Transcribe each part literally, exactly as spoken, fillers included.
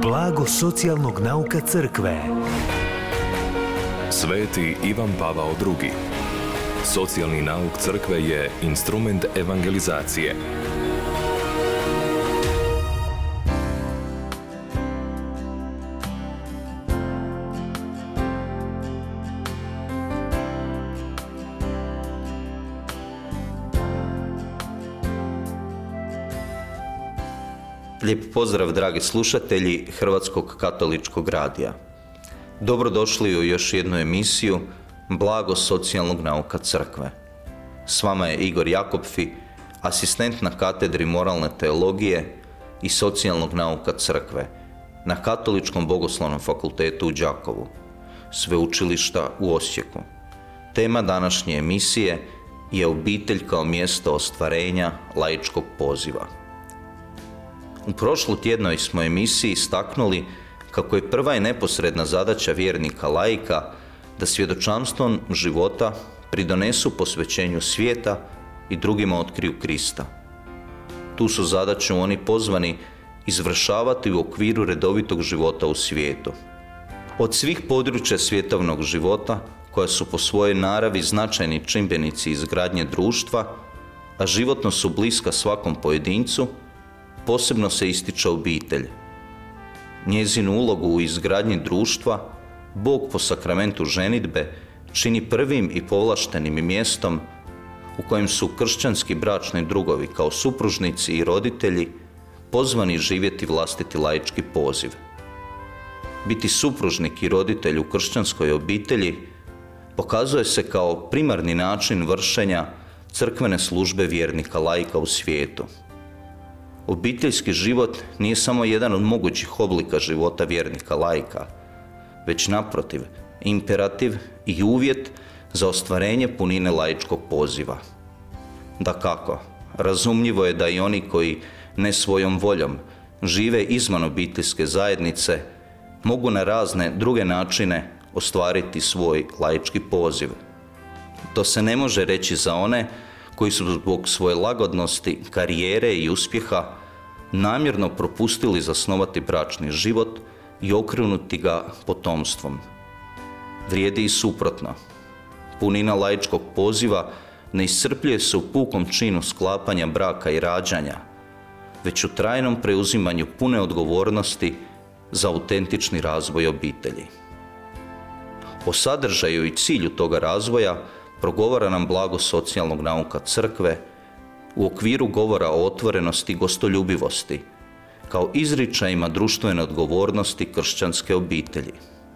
Blago socijalnog nauka crkve. Sveti Ivan Pavao drugi. Socijalni nauk crkve je instrument evangelizacije. Lijep pozdrav, dragi slušatelji Hrvatskog katoličkog radija. Dobrodošli u još jednu emisiju Blago socijalnog nauka crkve. S vama je Igor Jakopfi, asistent na katedri moralne teologije i socijalnog nauka crkve na Katoličkom bogoslovnom fakultetu u Đakovu, sveučilišta u Osijeku. Tema današnje emisije je obitelj kao mjesto ostvarenja laičkog poziva. U prošlotjednoj smo emisiji istaknuli kako je prva i neposredna zadaća vjernika laika da svjedočanstvom života pridonesu posvećenju svijeta i drugima otkriju Krista. Tu su zadaću oni pozvani izvršavati u okviru redovitog života u svijetu. Od svih područja svjetovnog života, koja su po svojoj naravi značajni čimbenici izgradnje društva, a životno su bliska svakom pojedincu, posebno se ističe obitelj. Njezinu ulogu u izgradnji društva Bog po sakramentu ženidbe čini prvim i povlaštenim mjestom u kojem su kršćanski bračni drugovi kao supružnici i roditelji pozvani živjeti vlastiti laički poziv. Biti supružnik i roditelj u kršćanskoj obitelji pokazuje se kao primarni način vršenja crkvene službe vjernika laika u svijetu. Obiteljski život nije samo jedan od mogućih oblika života vjernika laika, već naprotiv, imperativ i uvjet za ostvarenje punine laičkog poziva. Dakako, razumljivo je da i oni koji ne svojom voljom žive izvan obiteljske zajednice mogu na razne druge načine ostvariti svoj laički poziv. To se ne može reći za one koji su zbog svoje lagodnosti, karijere i uspjeha namjerno propustili zasnovati bračni život i okrenuti ga potomstvom. Vrijedi i suprotno. Punina laičkog poziva ne iscrpljuje se u pukom činu sklapanja braka i rađanja, već u trajnom preuzimanju pune odgovornosti za autentični razvoj obitelji. O sadržaju i cilju toga razvoja progovara nam Blago socijalnog nauka crkve u okviru govora o otvorenosti i gostoljubivosti, kao izričajima društvene odgovornosti kršćanske obitelji.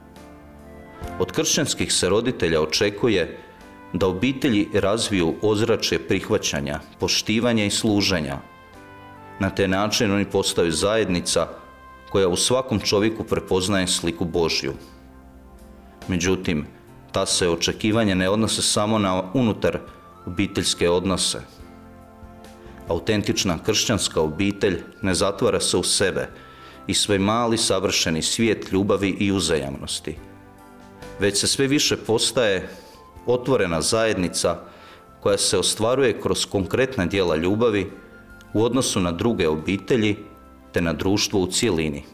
Od kršćanskih se roditelja očekuje da obitelji razviju ozračje prihvaćanja, poštivanja i služenja. Na taj način oni postaju zajednica koja u svakom čovjeku prepoznaje sliku Božju. Međutim, ta se očekivanja ne odnose samo na unutar obiteljske odnose. Autentična kršćanska obitelj ne zatvara se u sebe i svoj mali savršeni svijet ljubavi i uzajamnosti, već se sve više postaje otvorena zajednica koja se ostvaruje kroz konkretna djela ljubavi u odnosu na druge obitelji te na društvo u cjelini.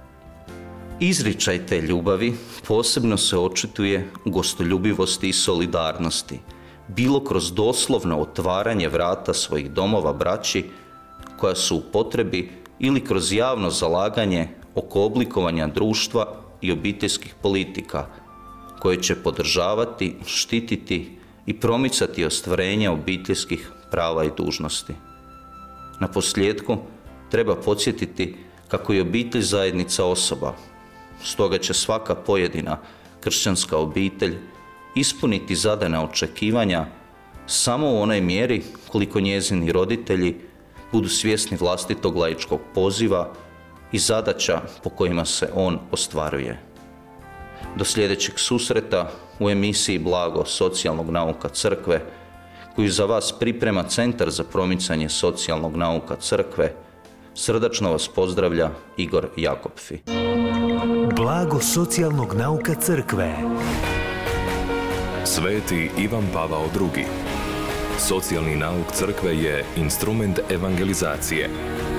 Izričaj te ljubavi posebno se očituje u gostoljubivosti i solidarnosti, bilo kroz doslovno otvaranje vrata svojih domova braći koja su u potrebi ili kroz javno zalaganje oko oblikovanja društva i obiteljskih politika koje će podržavati, štititi i promicati ostvarenje obiteljskih prava i dužnosti. Na posljedku treba podsjetiti kako je obitelj zajednica osoba, stoga će svaka pojedina kršćanska obitelj ispuniti zadana očekivanja samo u onoj mjeri koliko njezini roditelji budu svjesni vlastitog laičkog poziva i zadaća po kojima se on ostvaruje. Do sljedećeg susreta u emisiji Blago socijalnog nauka crkve, koju za vas priprema Centar za promicanje socijalnog nauka crkve, srdačno vas pozdravlja Igor Jakopfi. Blago socijalnog nauka crkve. Sveti Ivan Pavao drugi. Socijalni nauk crkve je instrument evangelizacije.